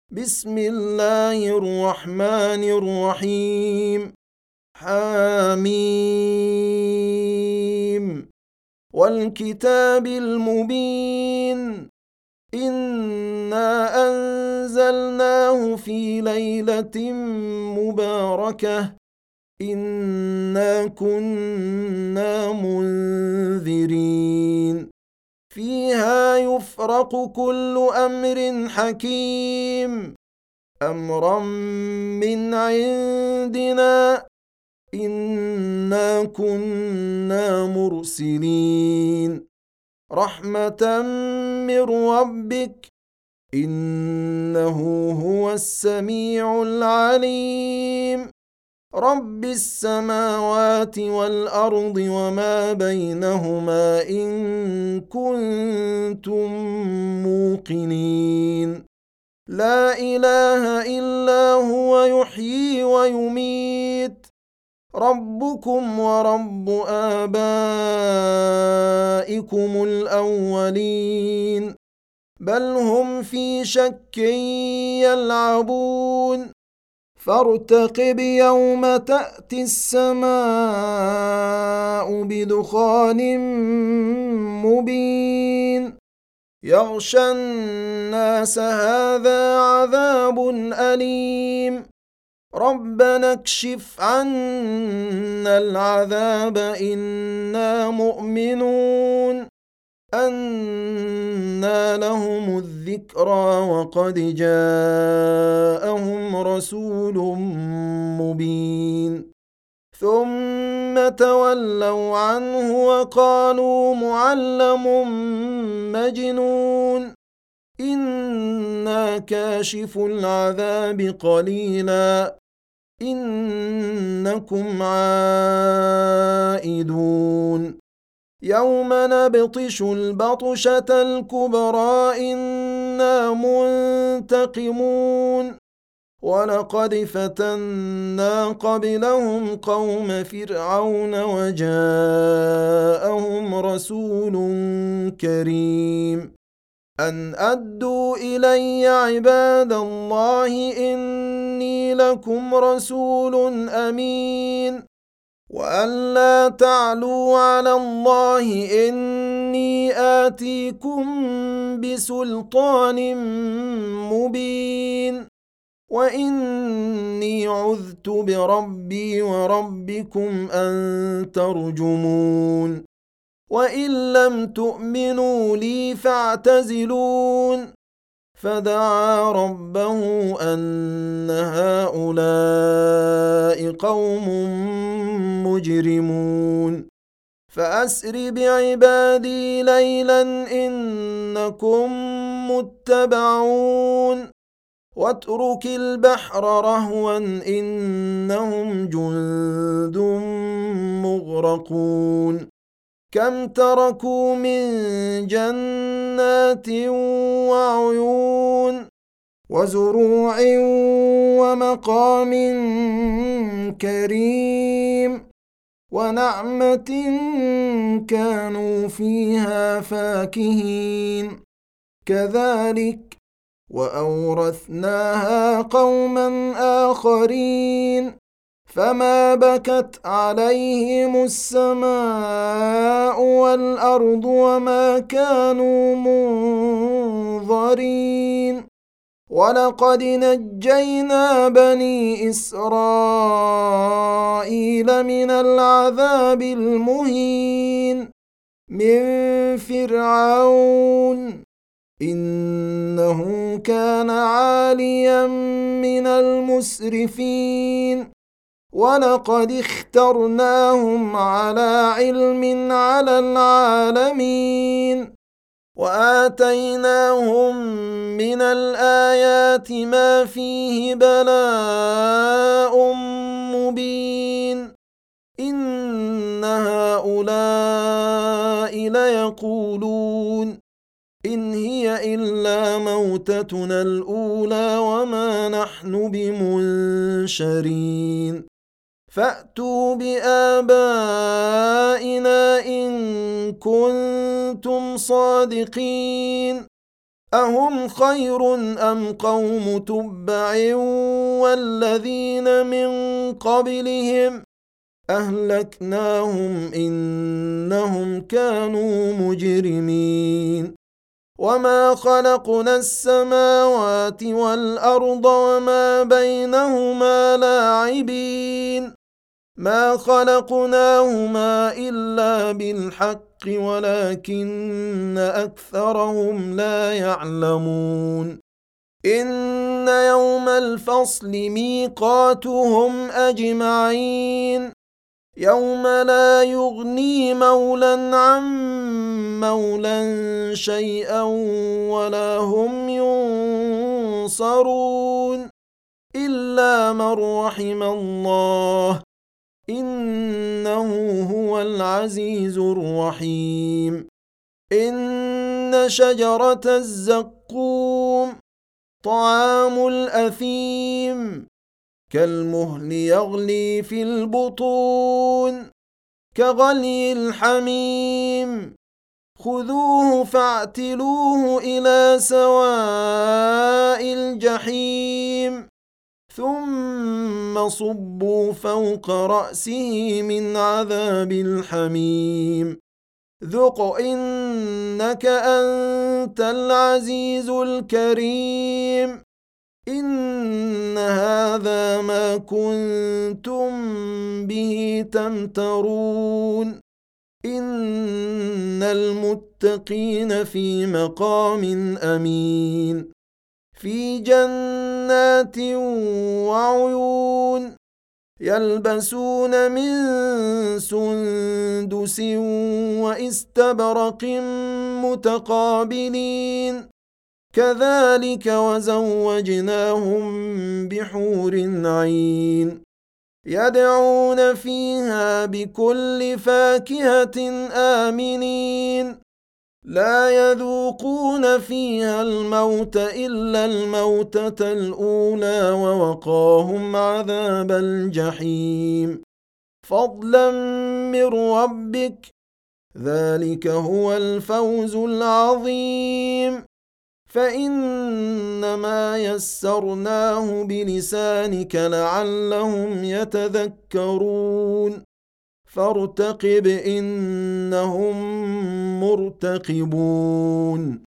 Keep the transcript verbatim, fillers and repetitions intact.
بسم الله الرحمن الرحيم. حميم والكتاب المبين. إنا أنزلناه في ليلة مباركة إنا كنا منذرين فيها يفرق كل أمر حكيم أمرا من عندنا إنا كنا مرسلين رحمة من ربك إنه هو السميع العليم رب السماوات والأرض وما بينهما إن كنتم موقنين لا إله إلا هو يحيي ويميت ربكم ورب آبائكم الأولين بل هم في شك يلعبون فارتقب يوم تأتي السماء بدخان مبين يغشى الناس هذا عذاب أليم ربنا اكشف عنا العذاب إنا مؤمنون أنى لهم الذكرى وقد جاءهم رسول مبين ثم تولوا عنه وقالوا معلم مجنون إنا كاشف العذاب قليلا إنكم عائدون يوم نبطش البطشة الكبرى إنا منتقمون ولقد فتنا قبلهم قوم فرعون وجاءهم رسول كريم أن أدوا إلي عباد الله إني لكم رسول أمين وأن لا تعلوا على الله إني آتيكم بسلطان مبين وإني عذت بربي وربكم أن ترجمون وإن لم تؤمنوا لي فاعتزلون فدعا ربه أن هؤلاء قوم مجرمون فأسر بعبادي ليلا إنكم متبعون واترك البحر رهوا إنهم جند مغرقون كم تركوا من جنات وعيون وزروع ومقام كريم ونعمة كانوا فيها فاكهين كذلك وأورثناها قوما آخرين فما بكت عليهم السماء والأرض وما كانوا منظرين ولقد نجينا بني إسرائيل من العذاب المهين من فرعون إنه كان عاليا من المسرفين ولقد اخترناهم على علم على العالمين وآتيناهم من الآيات ما فيه بلاء مبين إن هؤلاء ليقولون إن هي إلا موتتنا الأولى وما نحن بمنشرين فأتوا بآبائنا إن كنتم صادقين أهم خير أم قوم تبع والذين من قبلهم أهلكناهم إنهم كانوا مجرمين وما خلقنا السماوات والأرض وما بينهما لاعبين ما خلقناهما إلا بالحق ولكن أكثرهم لا يعلمون إن يوم الفصل ميقاتهم أجمعين يوم لا يغني مولى عن مولى شيئا ولا هم ينصرون إلا من رحم الله إنه هو العزيز الرحيم إن شجرة الزقوم طعام الأثيم كالمهل يغلي في البطون كغلي الحميم خذوه فاعتلوه إلى سواء الجحيم ثم صبوا فوق رأسه من عذاب الحميم ذق إنك أنت العزيز الكريم إن هذا ما كنتم به تمترون إن المتقين في مقام أمين في جنات وعيون يلبسون من سندس واستبرق متقابلين كذلك وزوجناهم بحور عين يدعون فيها بكل فاكهة آمنين لا يذوقون فيها الموت إلا الموتة الأولى ووقاهم عذاب الجحيم فضلا من ربك ذلك هو الفوز العظيم فإنما يسرناه بلسانك لعلهم يتذكرون فارتقب إنهم مرتقبون